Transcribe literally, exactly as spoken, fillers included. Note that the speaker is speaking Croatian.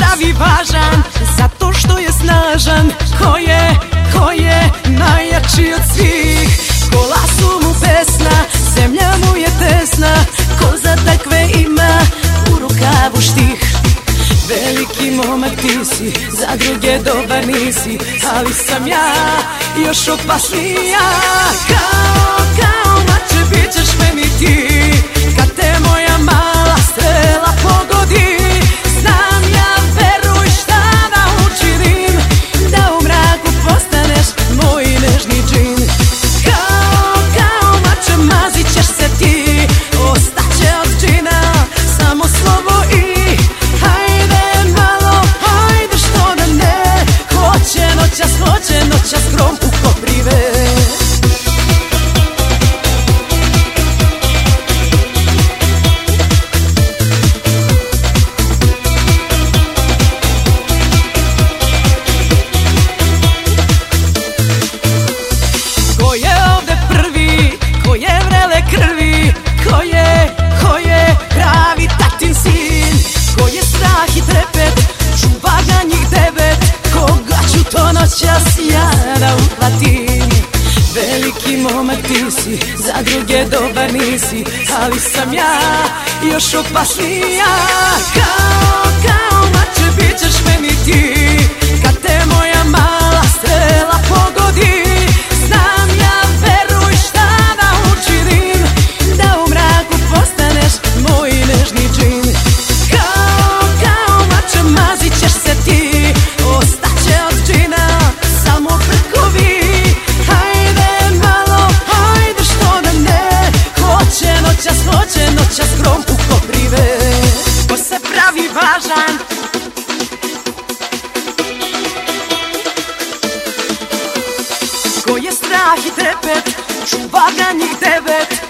pravi važan zato što je snažan. Ko je, ko je najjači od svih? Kola su mu pesna, zemlja mu je tesna. Ko za takve ima u rukavu štih? Veliki momak ti si, za druge dobar nisi, ali sam ja još opasnija. Kao, kao mače bit ćeš meni ti, kad te moja mala strela pogodi. Znam ja, veruj šta da učinim, da u mraku postaneš moj nežni džin. Kao, kao mače mazit ćeš se ti, ostaće od džina samo slovo i noćas, hoće noćas grom u koprive. Ko je ovde prvi, ko je vrele krvi, ko je, ko je pravi tatin sin, ko je strah i trepet, čuva ga njih devet, koga ću to noćas ja da uhvatim. Veliki momak ti si, za druge dobar nisi, ali sam ja još opasnija. Kao, kao mače bit ćeš meni ti, kad te moja mala strela pogodi. Znam ja, veruj šta da učinim, da u mraku postaneš moj nežni džin. Kao, kao mače mazit ćeš se ti, ostaće od džina samo prkovi. Hajde malo, hajde što da ne, hoće noćas, hoće noćas grom u koprive. Ko se pravi važan, ko je strah i trepet, čuva ga njih devet,